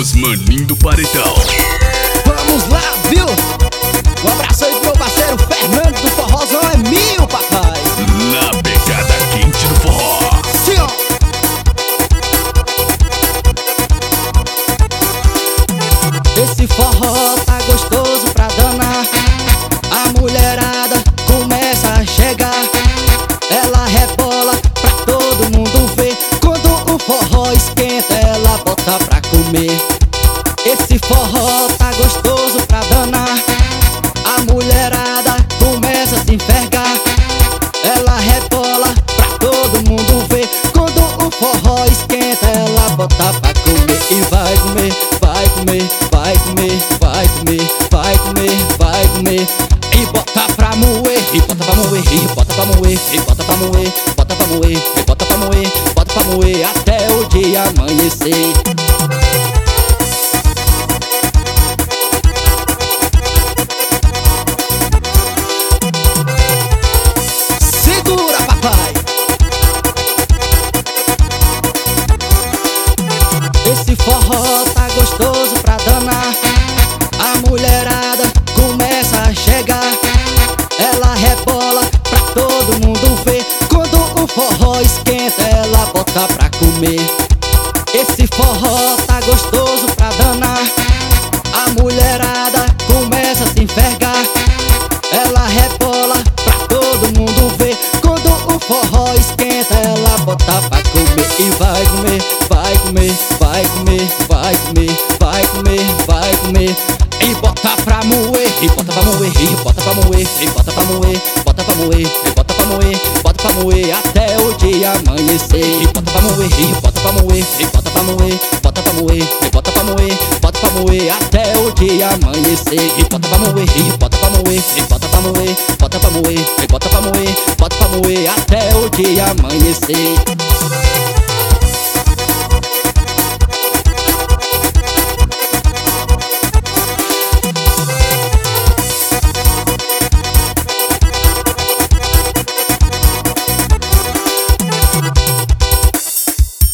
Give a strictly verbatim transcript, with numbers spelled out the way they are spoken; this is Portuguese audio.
Os maninhos do paredão. Vamos lá, viu? Um abraço aí pro meu parceiro Fernando do Forrozão é mil, papai. Na pegada quente do forró. Sim, ó. Esse forró tá gostoso pra danar. A mulherada começa a chegar. Ela rebola pra todo mundo ver. Quando o forró esquenta, ela bota pra comer. Esse forró tá gostoso pra danar. A mulherada começa a se enfergar. Ela rebola pra todo mundo ver. Quando o forró esquenta, ela bota pra comer. E vai comer, vai comer, vai comer, vai comer, vai comer, vai comer. E bota pra moer, e bota pra moer, e bota pra moer, e bota pra moer, bota pra moer, e bota pra moer, bota pra moer até o dia amanhecer. Segura, papai! Esse forró tá gostoso pra danar. A mulherada começa a chegar. Ela rebola pra todo mundo ver. Quando o forró esquenta, ela bota pra comer. Esse forró tá gostoso pra danar. A mulherada começa a se enfergar. Ela rebola pra todo mundo ver. Quando o forró esquenta, ela bota pra comer. E vai comer, vai comer, vai comer, vai comer, vai comer, vai comer. E bota pra moer, e bota pra moer, e bota pra moer, e bota pra moer, bota pra moer, e bota pra moer, bota pra moer até o dia amanhecer. E bota pra moer, e bota pra moer, e bota pra moer, bota pra moer, e bota pra moer, bota pra moer até o dia amanhecer. E bota pra moer, e bota pra moer, e bota pra moer, bota pra moer, e bota pra moer, bota pra moer até o dia amanhecer.